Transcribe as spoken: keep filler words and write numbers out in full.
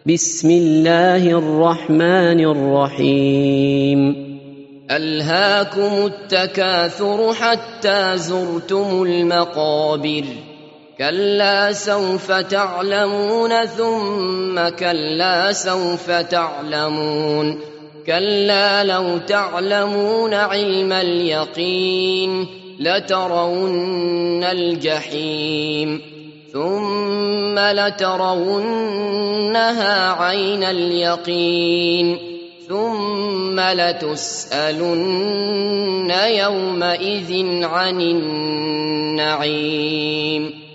بسم الله الرحمن الرحيم ألهاكم التكاثر حتى زرتم المقابر كلا سوف تعلمون ثم كلا سوف تعلمون كلا لو تعلمون علم اليقين لترون الجحيم ثم لترونها عين اليقين ثم لتسألن يومئذ عن النعيم